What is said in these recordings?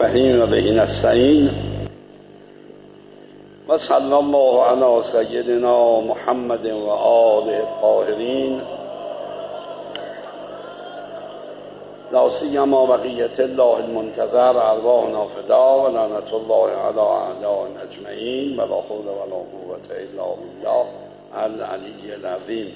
رحیم و بهی نستعین و صلی الله علی سیدنا محمد و آله الطاهرین لا سیما بقیة الله المنتظر ارواحنا فدا و لعنت الله علی اعدائنا اجمعین و لا حول و لا قوة الا بالله العلی العظیم.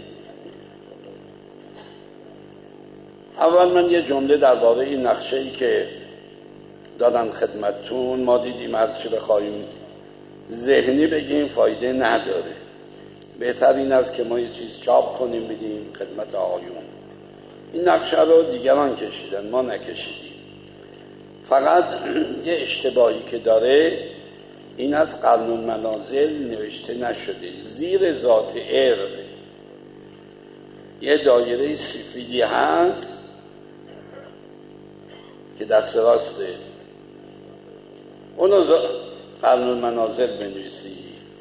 اول من یه جمله درباره این نقشه‌ای که دادم خدمتتون. ما دیدیم هرچی بخوایم ذهنی بگیم فایده نداره، بهتر این است که ما یه چیز چاپ کنیم بدیم خدمت آقایون. این نقشه رو دیگران کشیدن، ما نکشیدیم. فقط یه اشتباهی که داره این از قرن المنازل نوشته نشده، زیر ذات ارق یه دایره سفیدی هست که دست راسته، اونو قرن المنازل بنویسی.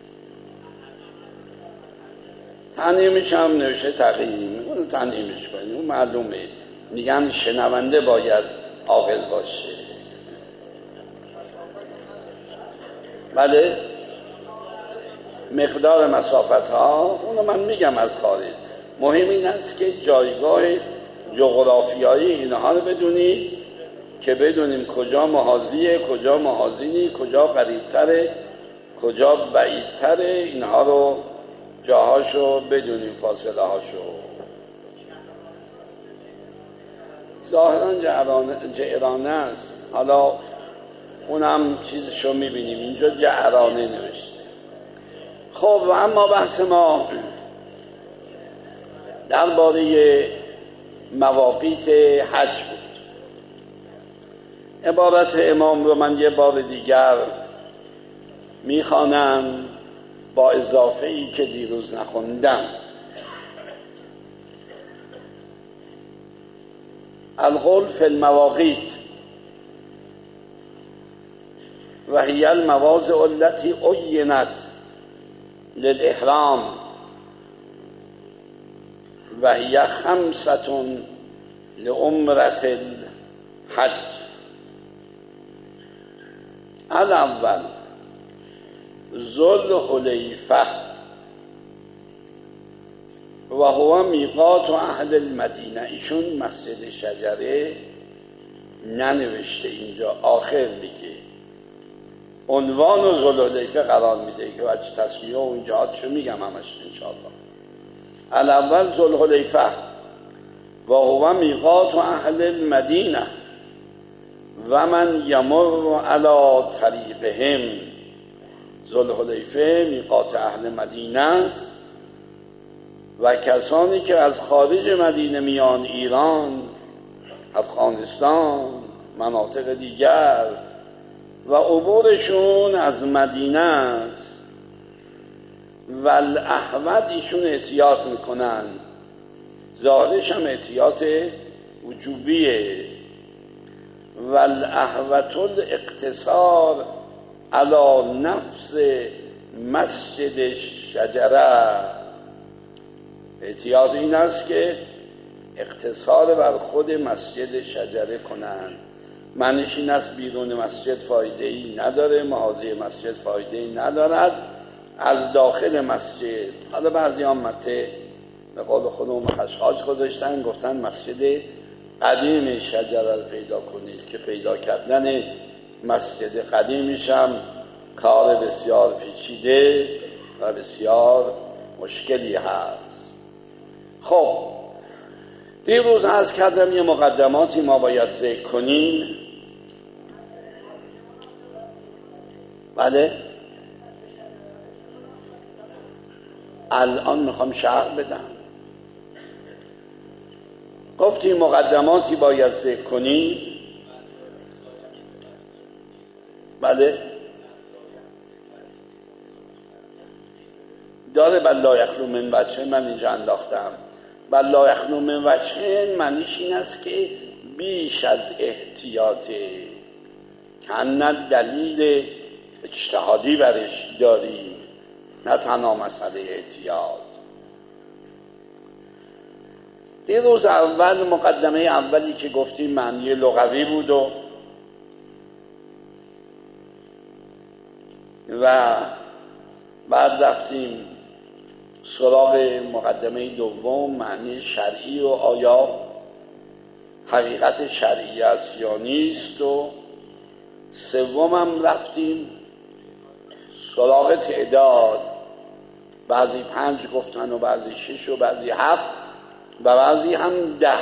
تنظیمش هم نوشته تقییم، اونو تنظیمش کنی، اون معلومه. میگن شنونده باید عاقل باشه. بله، مقدار مسافت ها اونو من میگم از خارج. مهم این است که جایگاه جغرافیایی اینها رو بدونی که بدونیم کجا محاذیه، کجا محاذی نی، کجا قریبتره، کجا بعیدتره. اینها رو جاهاشو بدونیم، فاصله هاشو. ظاهرا جعرانه است، حالا اونم چیزشو میبینیم اینجا جعرانه نوشته. خب و اما بحث ما درباره مواقیت حج بود. عبارت امام رو من یه بار دیگر میخوانم با اضافه ای که دیروز نخوندم. القول فی المواقیت و هی المواضع التي عینت للاحرام و هی 5 لعمرة الحج. الاول ذوالحلیفه و هو میقات اهل المدینه. ایشون مسجد شجره ننوشته اینجا، آخر میگه عنوان و ذوالحلیفه قرار میده که وجه تصویه و اونجا چه میگم همش انشاءالله. الاول ذوالحلیفه و هو میقات اهل المدینه و من یمر علی طریقهم. ذوالحلیفه میقات اهل مدینه است و کسانی که از خارج مدینه میان، ایران، افغانستان، مناطق دیگر، و عبورشون از مدینه است. و الاحوط ایشون احتیاط میکنن، ظاهرش هم احتیاط وجوبیه. و الاحوط الاقتصار علی نفس مسجد شجره. احتیاط این است که اقتصار بر خود مسجد شجره کنند. معنیش این است بیرون مسجد فایده ای نداره، محاذی مسجد فایده ای ندارد، از داخل مسجد. حالا بعضی هم مته به قول خودمون خشخاش گذاشتن، گفتن مسجد قدیم شجره رو پیدا کنید، که پیدا کردن مسجد قدیمش هم کار بسیار پیچیده و بسیار مشکلی هست. خب دیروز عرض کردم یه مقدماتی ما باید ذکر کنیم. بله، الان میخوام شرح بدم. گفتیم مقدماتی باید ذکر کنیم. بله داره. بل لا یخلو من وجه، من اینجا انداختم. بل لا یخلو من وجه معنیش این است که بیش از احتیاطه، که نه دلیل اجتهادی برش داریم، نه تنها مسئله احتیاط. دیروز اول مقدمه اولی که گفتیم معنی لغوی بود و و بعد رفتیم سراغ مقدمه دوم، معنی شرعی و آیا حقیقت شرعی است یا نیست، و سومم رفتیم سراغ تعداد، بعضی 5 گفتن و بعضی 6 و بعضی 7 و بعضی هم 10،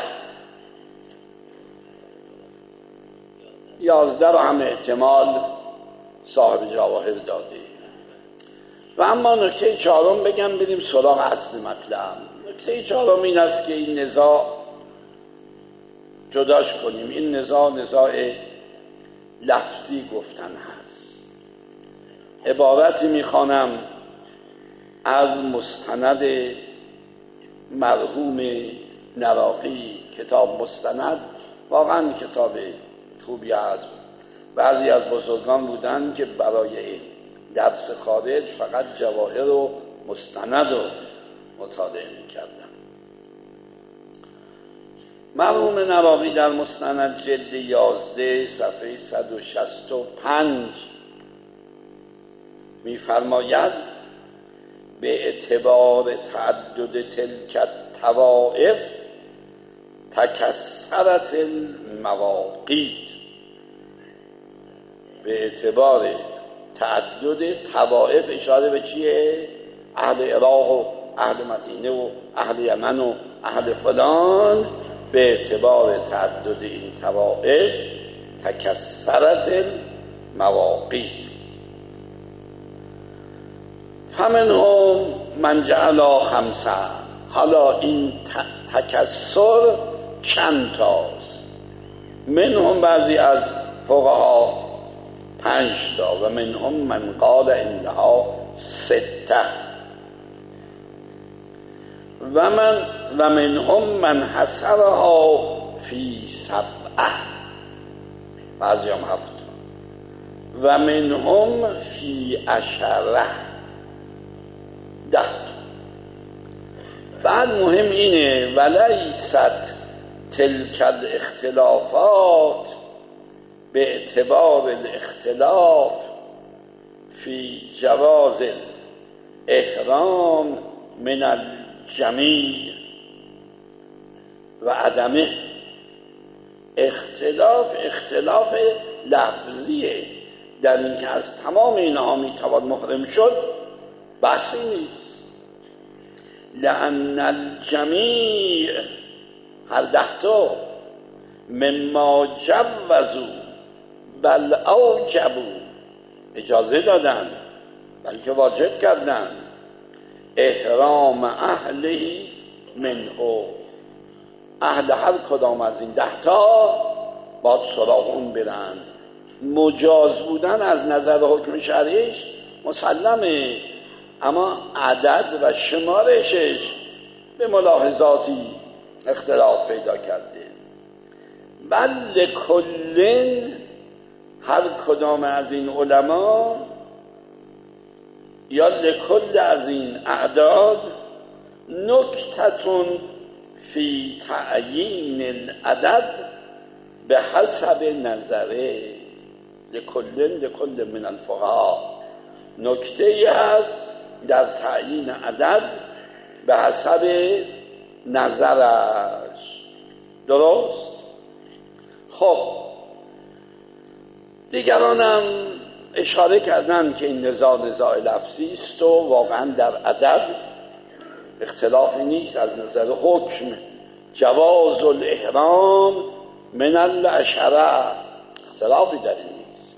11 رو هم احتمال صاحب جواهر داده. و اما نکته 4 بگم بریم سراغ اصل مطلب. نکته 4 این است که این نزاع جداش کنیم. این نزاع لفظی گفتن هست. عبارتی میخوانم از مستند مرحوم نراقی، کتاب مستند واقعا کتاب خوبی هست. بعضی از بزرگان بودن که برای درس خارج فقط جواهر و مستند رو مطالعه میکردن. مرحوم نراقی در مستند جلد 11 صفحه 165 میفرماید به اعتبار تعدد تلک الطوائف تکثرت المواقیت. به اعتبار تعدد طوائف اشاره به چیه؟ اهل عراق و اهل مدینه و اهل یمن و اهل فلان. به اعتبار تعدد این طوائف تکثرت المواقیت. فمنهم من جعل 5. حالا این تکثر چند تاست؟ منهم بعضی از فقها 5 تا و منهم من قال انها 6 و منهم من حصرها فی 7 بعضی هم 7 و منهم فی 10 بعد مهم اینه ولیست تلک الاختلافات به اعتبار الاختلاف فی جواز احرام من الجمیع و عدمه. اختلاف لفظیه در این که از تمام اینها میتوان محرم شد، بحثی نیست. لأن الجمیع هر 10 تا مما جوزوا بل اوجبوا اجازه دادن بلکه واجب کردن احرام اهلی منه. اهل هر کدام از این 10 تا باید سراغ اون برن. مجاز بودن از نظر حکم شرعیش مسلمه، اما عدد و شمارشش به ملاحظاتی اختلاف پیدا کرده. بل لکلن هر کدام از این علما یا لکل از این اعداد نکتتون فی تعیین العدد به حسب نظره. لکل من الفقها نکته ای هست در تعیین عدد به حسب نظرش. درست؟ خب دیگرانم اشاره کردن که این نزاع لفظی است و واقعا در عدد اختلافی نیست. از نظر حکم جواز الاحرام من العشره اختلافی در این نیست،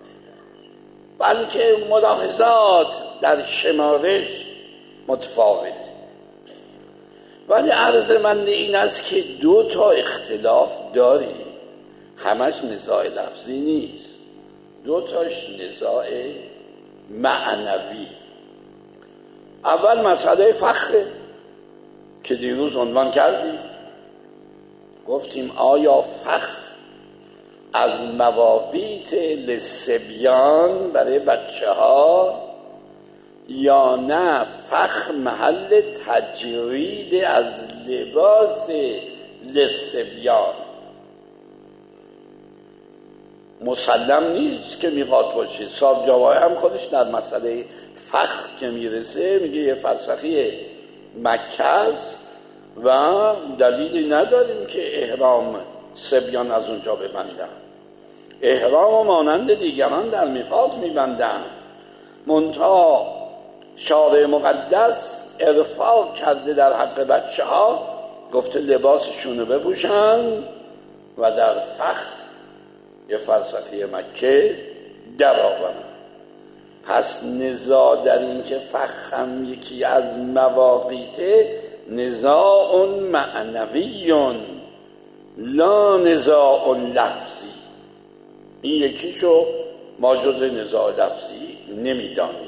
بلکه ملاحظات در شمارش متفاوت. ولی عرض من این است که 2 تا اختلاف داریم، همش نزاع لفظی نیست، 2 تاش نزاع معنوی. اول مسئله فخر که دیروز عنوان کردیم، گفتیم آیا فخر از مواقیت للصبیان برای بچه ها یا نه فخر محل تجرید از لباس للصبیان؟ مسلم نیست که میقات باشه. صاحب جواهر هم خودش در مسئله فخ که میرسه میگه یه فرسخی مکه است و دلیلی نداریم که احرام صبیان از اونجا ببندن، احرام و مانند دیگران در میقات میبندن. منتها شارع مقدس ارفاق کرده در حق بچه ها، گفته لباسشونو بپوشن و در فخ یه فرسخی مکه در آورن. پس نزاع در این که فخ هم یکی از مواقیته نزاع معنوی لا نزاع لفظی. این یکیشو ما جز نزاع لفظی نمیدانیم.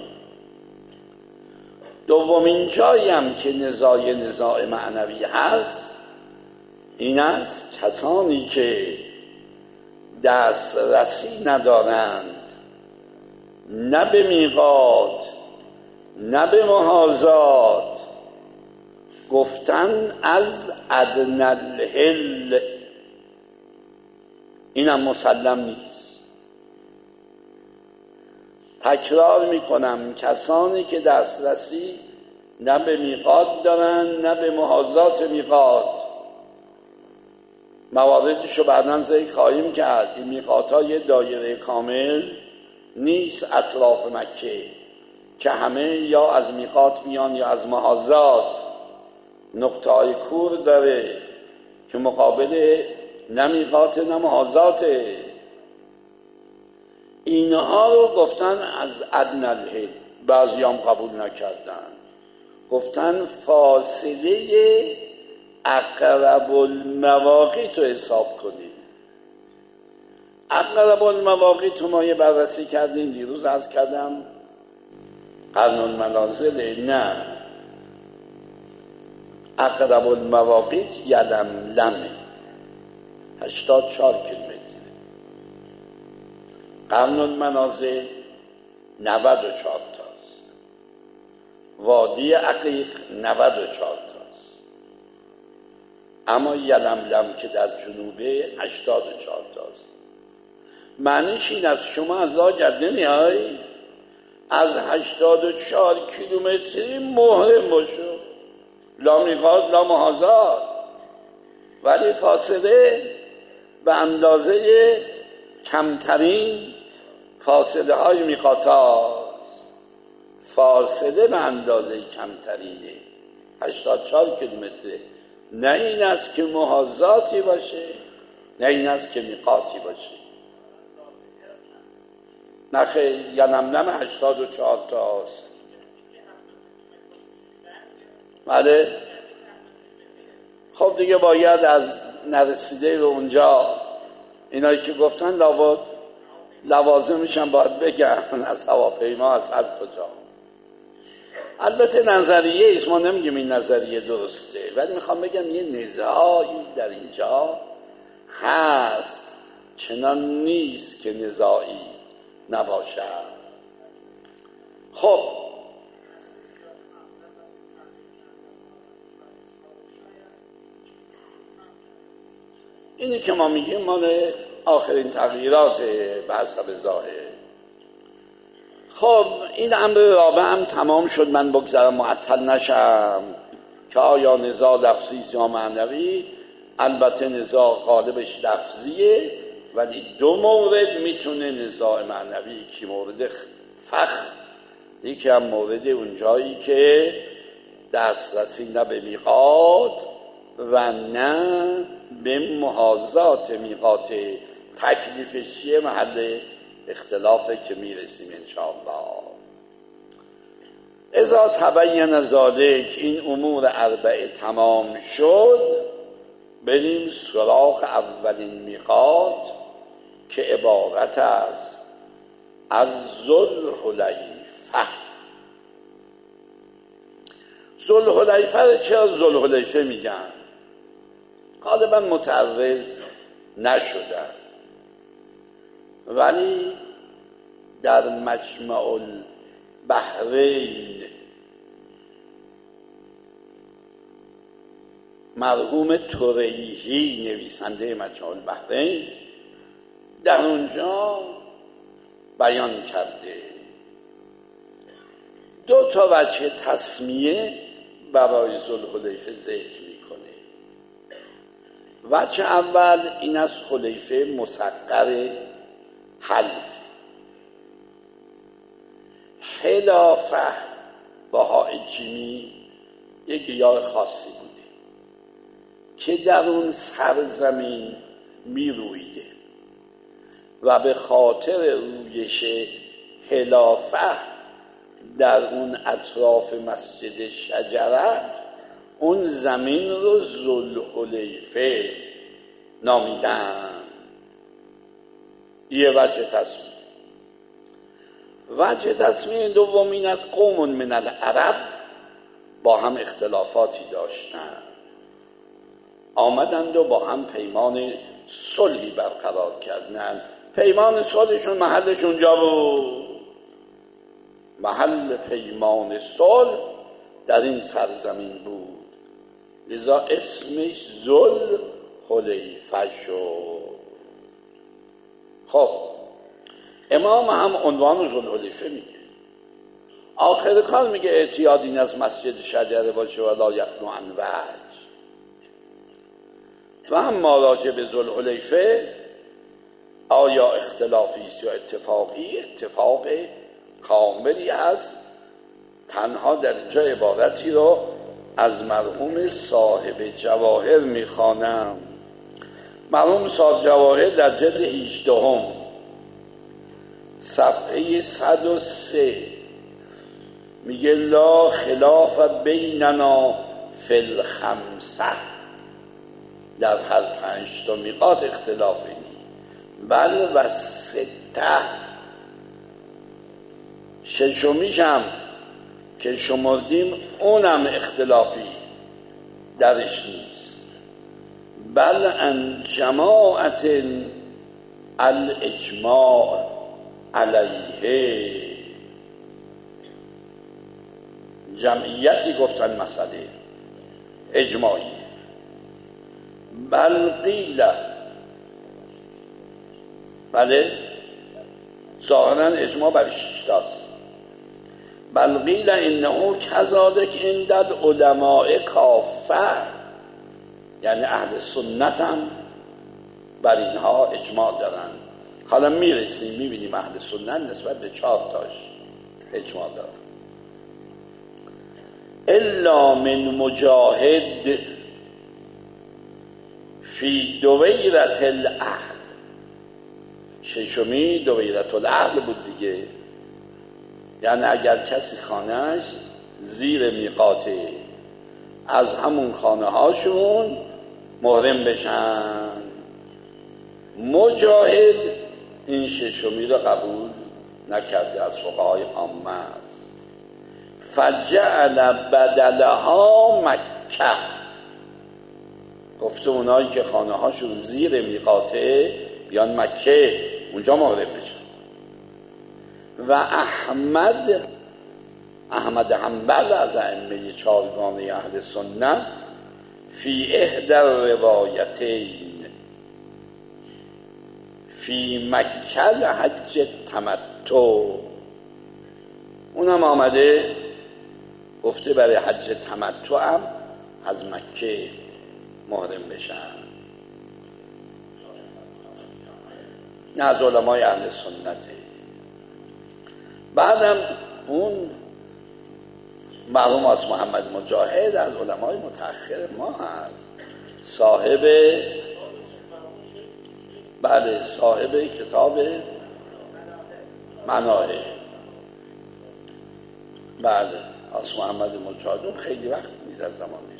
دومین جایی هم که نزاع معنوی هست این است کسانی که دسترسی ندارند نه به میقات نه به محاذات، گفتن از ادنی الحل. اینم مسلم نیست. تکرار میکنم، کسانی که دسترسی نه به میقات دارن نه به محاذات میقات، مواردشو بعداً ذکر خواهیم کرد. این میقات ها یه دایره کامل نیست اطراف مکه که همه یا از میقات میان یا از محاذات. نقطه های کور داره که مقابل نه میقات نه محاذاته. اینها رو گفتن از ادنی الحل. بعضی هم قبول نکردن، گفتن فاصله اقرب المواقیت رو حساب کنید. اقرب المواقیت رو ما یه بررسی کردیم دیروز، عرض کردم قرن المنازل نه، اقرب المواقیت یلملمه 84 کیلومتر، قرن المنازل 94 تاست، وادی عقیق 94 تاست، اما یلملم که در جنوبه 84 تاست. معنیش این است شما از راه جده میای از 84 کیلومتری محرم باشو، لا میقات لا محاذات، ولی فاصله به اندازه کمترین فاصله های میقات هاست. فاصله به اندازه کمترینه 84 کیلومتره. نه این است که محاذاتی باشه نه این است که میقاتی باشه. نه خیلی یلملم 84 تاست. بله خب دیگه باید از نرسیده به اونجا اینایی که گفتن لابد لوازمشم باید بگن از هواپیما از هر کجا. البته نظریه ایست، ما نمیگیم این نظریه درسته، ولی میخوام بگم یه نزاعی در اینجا هست، چنان نیست که نزاعی نباشه. خب اینی که ما میگیم مال آخرین تغییرات به حسب ظاهر. خب این امر رابع هم تمام شد. من بگذارم معطل نشم که آیا نزاع لفظی یا معنوی. البته نزاع غالبش لفظیه، ولی دو مورد میتونه نزاع معنوی، که مورد فخ، یکی هم مورد اونجایی که دسترسی نه به میقات و نه به محاذات میقات. تکلیفش چیه محل اختلافه که میرسیم انشاءالله. اذا تبین ذالک، این امور اربعه تمام شد، بریم سراغ اولین میقات که عبارت است از ذوالحلیفه. ذوالحلیفه رو چرا ذوالحلیفه میگن؟ غالبا متعرض نشدن، ولی در مجمع البحرین مرحوم توریحی نویسنده مجمع البحرین در اونجا بیان کرده. دو تا وجه تسمیه برای ذوالحلیفه ذکر میکنه. وجه اول این از حلیفه مصغر حلف. حلافه با های جیمی یک گیاه خاصی بوده که در اون سرزمین می رویده و به خاطر رویش حلافه در اون اطراف مسجد شجره اون زمین رو ذوالحلیفه نامیدن. یه وجه تسمیه. وجه تسمیه دوم این از قوم من العرب با هم اختلافاتی داشتن، آمدند و با هم پیمان صلحی برقرار کردند. پیمان صلحشون محلش اونجا بود. محل پیمان صلح در این سرزمین بود، لذا اسمش ذوالحلیفه شد. خب امام هم عنوان ذوالحلیفه میگه. آخر کار میگه اعتیاد این از مسجد شجره باشه ولا یخلو عن وجه. و اما راجع به ذوالحلیفه آیا اختلافی است یا اتفاقی؟ اتفاق کاملی هست. تنها در اینجا عبارتی رو از مرحوم صاحب جواهر میخوانم. مرحوم صاحب جواهر در جلد 18 صفحه 103 میگه لا خلاف بیننا فی الخمسه، در هر 5 تا میقات اختلافی بل و 6 ششمیشم که شمردیم اونم اختلافی درش نیست. بل ان جماعت الاجماع علیه، جمعیتی گفتن مسئله اجماعی. بل قیل، بله ظاهرا اجماع بر 6 تاست. بل قیل انه کذالک عند العلماء کافه، یعنی اهل سنت هم بر اینها اجماع دارن. حالا میرسیم میبینیم اهل سنت نسبت به 4 تاش اجماع دارن. الا من مجاهد فی دویرت الاهل، ششمی دویرت الاهل بود دیگه. یعنی اگر کسی خانهش زیر میقاته از همون خانه هاشون محرم بشن. مجاهد این ششمی رو قبول نکرده، از فقهای عامه است. فجعل بدلها مکه، گفته اونایی که خانه هاشون زیر میقاته بیان مکه اونجا محرم بشن. و احمد حنبل از ائمه 4گانه اهل سنت فی احدی الروایتین فی مکه حج تمتع، اونم آمده گفته برای حج تمتع هم از مکه محرم بشن. نه از علمای اهل سنته. بعدم اون مرحوم از محمد مجاهد از علمای متأخر ما هست، صاحب بله صاحب کتاب مناهج. بله از محمد مجاهد اون خیلی وقت نیست از زمانش.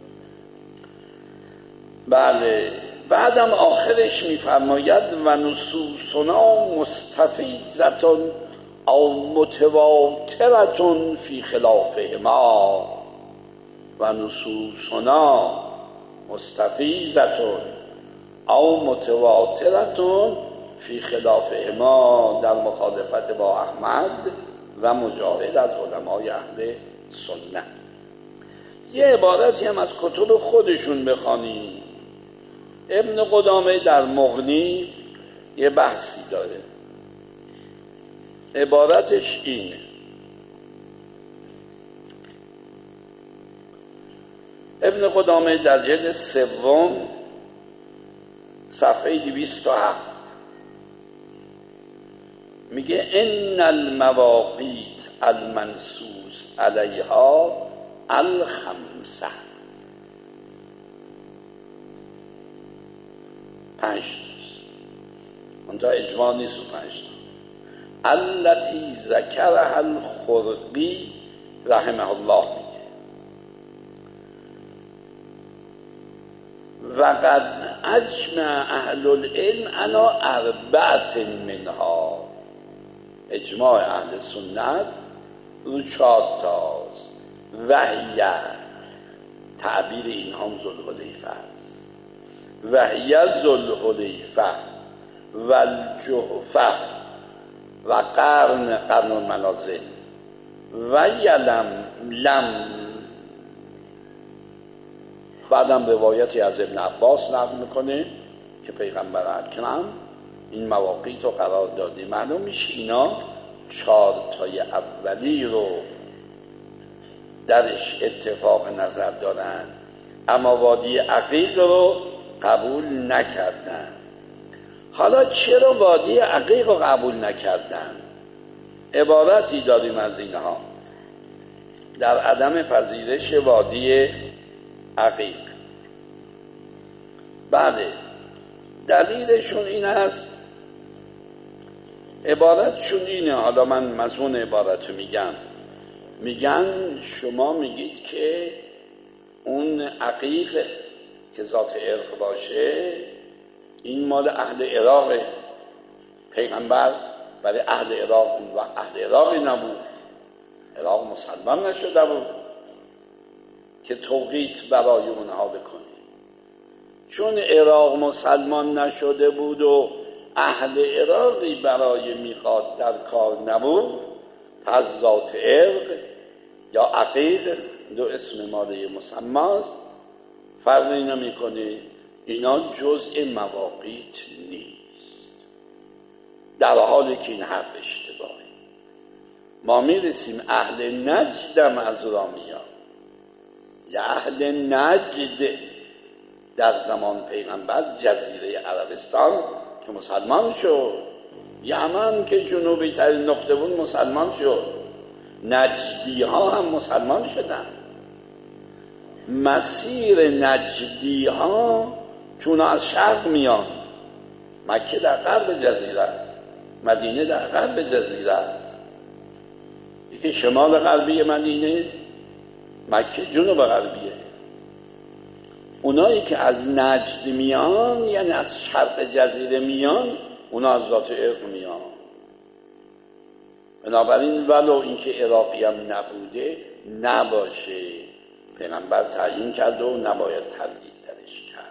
بله بعدم آخرش میفرماید و نصوصنا مستفیضتون او متواترتون فی خلافهما، و نصوصنا مستفیضتون او متواترتون فی خلافهما، در مخالفت با احمد و مجاهد از علمای اهل سنت. یه عبارتی هم از کتب خودشون بخوانید. ابن قدامه در مغنی یه بحثی داره. عبارتش اینه: ابن قدامه در جلد سوم صفحه 207 میگه ان المواقیت المنصوص علیها الخمسه، 5 اونجا اجماع نیست و 5 التي ذکرها الخرقی رحمه الله میگه وقد اجمع اهل العلم علی 4 منها، اجماع اهل سنت رو 4 تاست. وهی، تعبیر این هم ذوالحلیفه است، وهی ذوالحلیفه و الجحفه و قرن المنازل و یلم. بعدم روایتی از ابن عباس نقل میکنه که پیغمبر اکرم این مواقیت رو قرار داده. معلوم میشه اینا 4 تای اولی رو درش اتفاق نظر دارن، اما وادی عقیق رو قبول نکردن. حالا چرا وادی عقیق رو قبول نکردن؟ عبارتی داریم از اینها در عدم پذیرش وادی عقیق. بله، دلیلشون این است، عبارتشون اینه، حالا من مضمون عبارت رو میگن شما میگید که اون عقیق که ذات عرق باشه این مال اهل عراق، پیغمبر برای اهل عراق اون وقت اهل عراقی نبود، عراق مسلمان نشده بود که توقیت برای اونها بکنه. چون عراق مسلمان نشده بود و اهل عراقی برای میقات در کار نبود، پس ذات عرق یا عقیق 2 اسم ماده مسماست، فرقی نمیکنه، اینا جزء مواقیت نیست. در حالی که این حرف اشتباهه. ما میرسیم اهل نجدم از را میاد، یا اهل نجد در زمان پیغمبر جزیره عربستان که مسلمان شد، یمن که جنوبی ترین نقطه بود مسلمان شد، نجدی ها هم مسلمان شدن. مسیر نجدی ها چون از شرق میان، مکه در غرب جزیره است، مدینه در غرب جزیره است، یکی شمال غربی مدینه، مکه جنوب غربیه. اونایی که از نجد میان یعنی از شرق جزیره میان، اونا از ذات عرق میان. بنابراین ولو اینکه عراقی هم نبوده نباشه، پیغمبر تعیین کرده و نباید تردید درش کرد.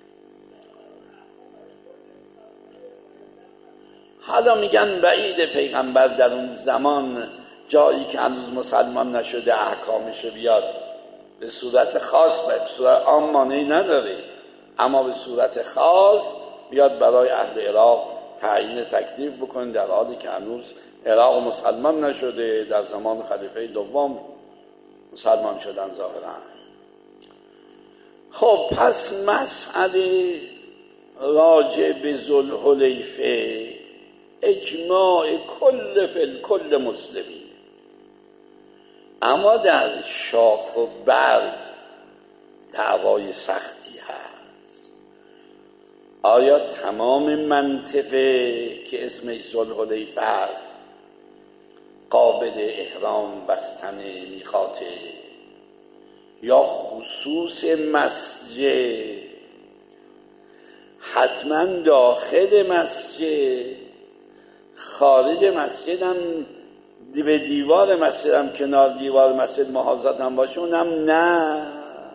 حالا میگن بعید پیغمبر در اون زمان جایی که هنوز مسلمان نشده احکامش بیاد به صورت خاص، به صورت عام مانعی نداره، اما به صورت خاص بیاد برای اهل عراق تعیین تکلیف بکنه، در حالی که هنوز عراق مسلمان نشده. در زمان خلیفه دوم مسلمان شدن ظاهرا. خب پس مسئله راجع به ذوالحلیفه اجماع کل مسلمین، اما در شاخ و برگ دعوای سختی هست. آیا تمام منطقه که اسمش ذوالحلیفه است قابل احرام بستن میقاته، یا خصوص مسجد، حتما داخل مسجد، خارج مسجد هم به دیوار مسجد هم کنار دیوار مسجد محاذات هم باشه اونم نه؟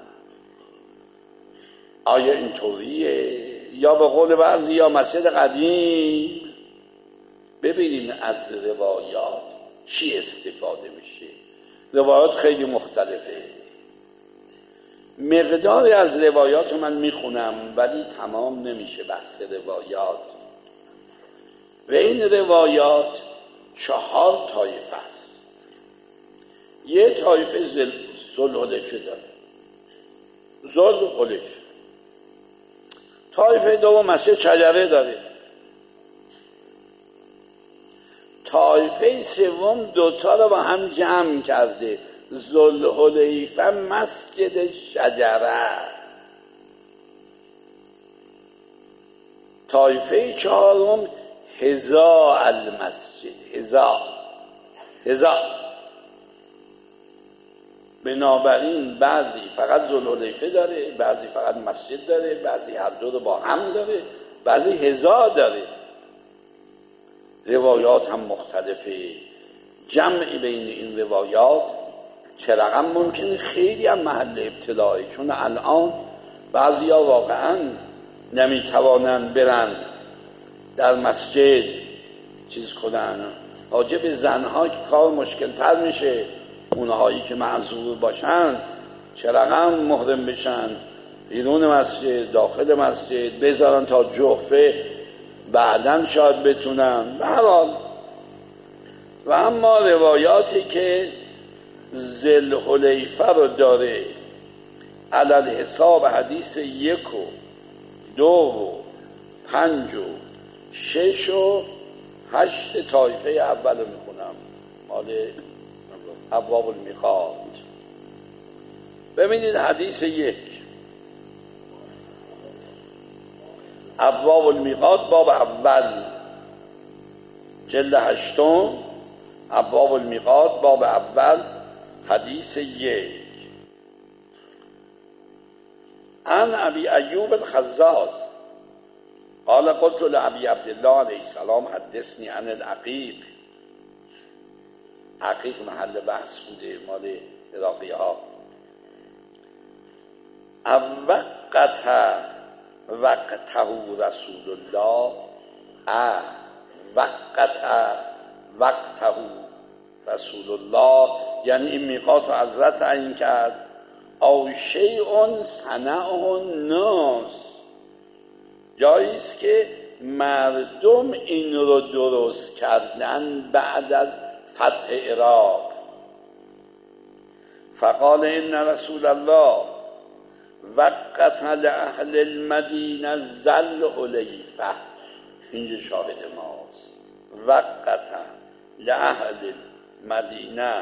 آیا اینطوریه؟ یا به قول بعضی یا مسجد قدیم؟ ببینیم از روایات چی استفاده میشه. روایات خیلی مختلفه، مقداری از روایات من میخونم ولی تمام نمیشه بحث روایات. و این روایات 4 طایفه است. یه طایفه ذوالحلیفه داره، ذوالحلیفه. طایفه دوم مسجد شجره داره. طایفه سوم 2 تا رو با هم جمع کرده، ذوالحلیفه مسجد شجره. طایفه 4م هزا المسجد، هزا. بنابراین بعضی فقط ذوالحلیفه داره، بعضی فقط مسجد داره، بعضی هر دو رو با هم داره، بعضی هزا داره. روایات هم مختلفه. جمع بین این روایات چه رقم ممکنه خیلی هم محل ابتلاعه، چون الان بعضی ها واقعا نمیتوانند برن در مسجد چیز کنن. حاجب زنها که کار مشکل تر میشه، اونهایی که معذور باشن چه رقم محرم بشن بیرون مسجد، داخل مسجد بذارن تا جوفه، بعدن شاید بتونن. به هر حال و اما روایاتی که ذوالحلیفه رو داره علل حساب حدیث 1 و 2 و 5 و 6 و 8 طایفه اول رو میخونم، مال ابواب المیقات. ببینید حدیث 1 ابواب المیقات باب اول جلد 8 ابواب المیقات باب اول حدیث 1 عن ابی ایوب الخزاز قال قلت لابی عبدالله علیه السلام حدثنی عن العقیق. عقیق محل بحث بوده، مال عراقی ها. وقته رسول الله وقته رسول الله، یعنی این میقات رو حضرت تعیین کرد. او شیء صنعه الناس، جاییست که مردم این رو درست کردن بعد از فتح عراق. فقال ان رسول الله وقت لأهل المدینه ذوالحلیفه، اینجا شاهد ماست. وقت لأهل المدینه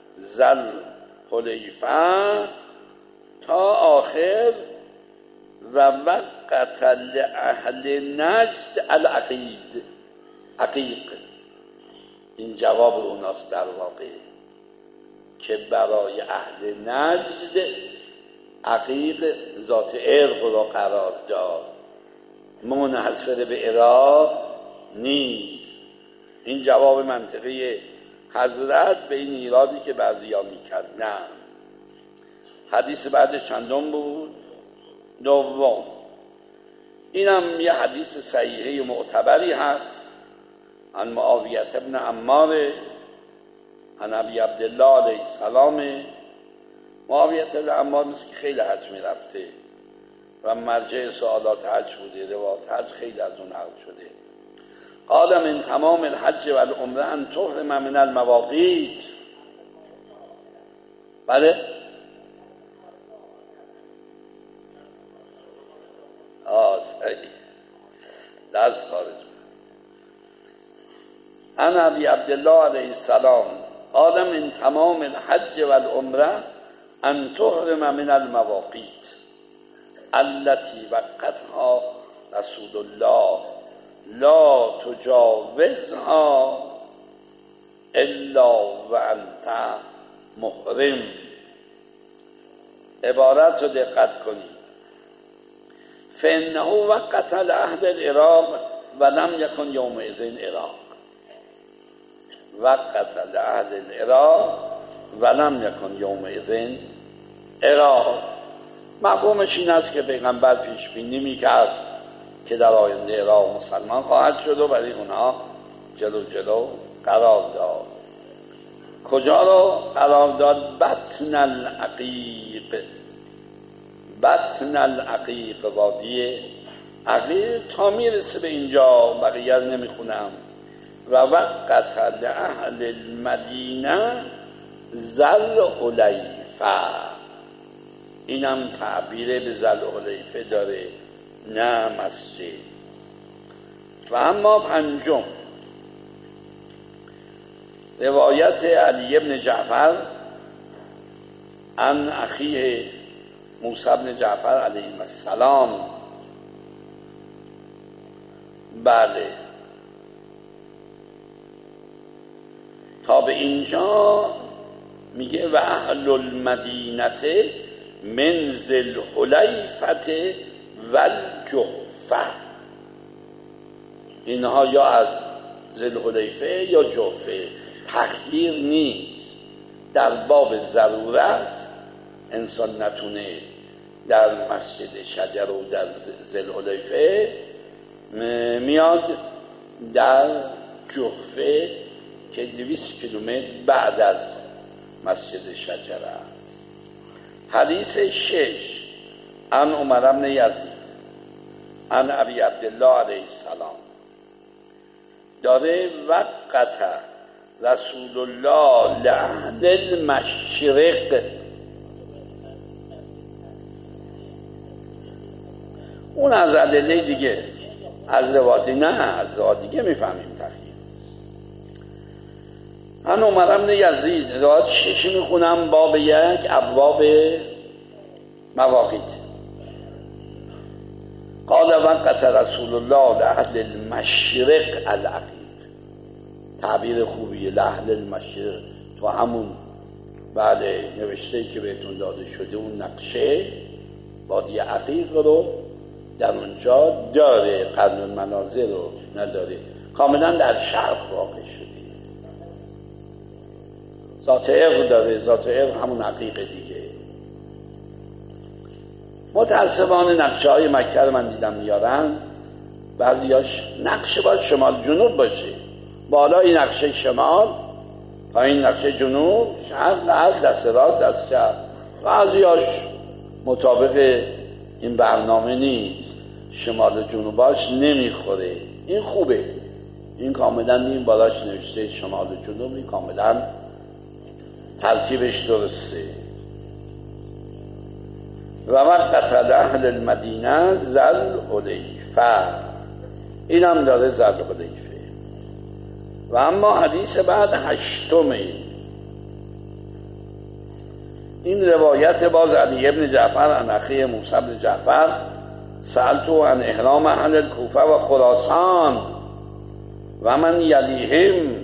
ذوالحلیفه تا آخر. و وقت لأهل نجد عقیق. این جواب اوناست در واقع که برای اهل نجد عقیق ذات عرق را قرار داد، منحصر به عراق نیست. این جواب منطقی حضرت به این ایرادی که بعضیا میکردن. حدیث بعدش چندم بود؟ 2. اینم یه حدیث صحیحه معتبری هست. عن معاویه ابن عمار عن ابی عبدالله علیه السلام. معاویه ابن عمار مثل که خیلی حج میرفته و مرجع سوالات حج بوده، روایات حج خیلی از اون نقل شده. قال من تمام الحج والعمره ان تحرم من المواقیت. بله صحیح، درس خارج. عن ابی عبدالله علیه السلام قال من تمام الحج والعمره ان تحرم من المواقیت التي وقتها رسول الله لا تجاوزها الا وانت محرم. عبارت رو دقت کنید. فانه وقت لأهل العراق ولم يكن يومئذ عراق. وقت لأهل العراق ولم يكن يومئذ عراق. مفهومش این است که پیغمبر پیش بینی میکرد که در آینده عراق مسلمان خواهد شد و برای اونها جلو قرار داد. کجا رو قرار داد؟ بطن العقیق، وادی عقیق. تا میرسه به اینجا بقیه نمیخونم. و وقت لأهل المدینه ذل حلیفه. اینم تعبیر به ذل حلیفه داره، نه مسجد. و اما پنجم، روایت علی بن جعفر عن اخیه موسی بن جعفر علیه السلام. بله، تا به اینجا میگه و اهل المدینه من ذی الحلیفه و الجحفه. اینها یا از ذی الحلیفه یا جحفه، تخییر نیست. در باب ضرورت انسان نتونه در مسجد شجر و در ذی الحلیفه، میاد در جحفه که 200 کیلومتر بعد از مسجد شجر است. حدیث 6 عن عمر بن یزید عن ابی عبدالله علیه السلام داره وقت رسول الله لأهل المشرق. اون از ادله دیگه، از روایت نه، از روایت دیگه میفهمیم تخییر. عن عمر بن یزید، روایت 6 میخونم، باب 1 ابواب مواقیت. قال وقت رسول الله لأهل المشرق العقیق. تعبیر خوبیه، لأهل المشرق. تو همون بله نوشته که بهتون داده شده اون نقشه وادی عقیق رو در اونجا داره، قرن المنازل رو نداره، کاملا در شرق واقع شده. ذات عرق داره، ذات عرق همون عقیق دیگه. متاسفانه نقشه های مکه رو من دیدم میارن، بعضیاش نقشه باید شمال جنوب باشه، بالای نقشه شمال، پایین نقشه جنوب، شرق غرب، دست راست دست چپ. بعضیاش مطابق این برنامه نیست، شمال و جنوباش نمیخوره. این خوبه، این کاملا این بالاش نوشته شمال و جنوب، این کاملا ترتیبش درسته. و وقت اهل المدینه ذل حلیفه، این هم داره ذل حلیفه. و اما حدیث بعد 8، این روایت باز علی بن جعفر عن اخی موسی بن جعفر سألتو عن احرام اهل الکوفه و خراسان و من یلیهم.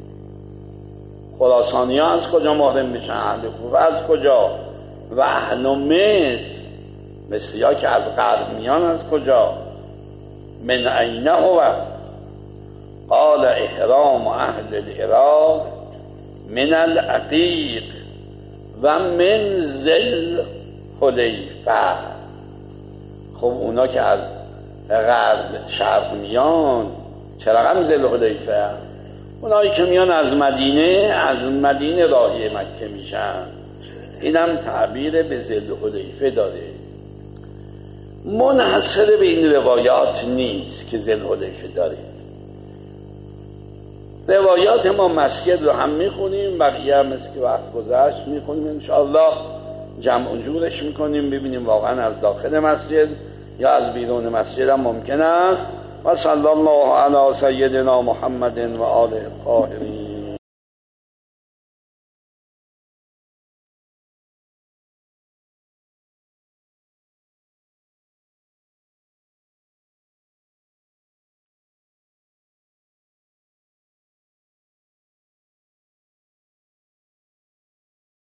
خراسانی ها از کجا محرم میشن؟ اهل کوفه از کجا؟ و اهل مصری ها که از غرب میان از کجا؟ من اینه هو؟ قال احرام اهل العراق من العقیق و من ذی الحلیفه. خب اونا که از غرب شرق میان چرا هم ذی الحلیفه؟ اونایی که میان از مدینه راهی مکه میشن. اینم تعبیر به ذی الحلیفه داره، منحصر به این روایات نیست که ذی الحلیفه داره. روایات ما مسجد رو هم میخونیم، بقیه هم مثل که وقت گذشت میخونیم، انشاءالله جمع جورش میکنیم، ببینیم واقعا از داخل مسجد یا از بیرون مسجد هم ممکن است. و صلی الله علی سیدنا محمد و آله الطاهرین.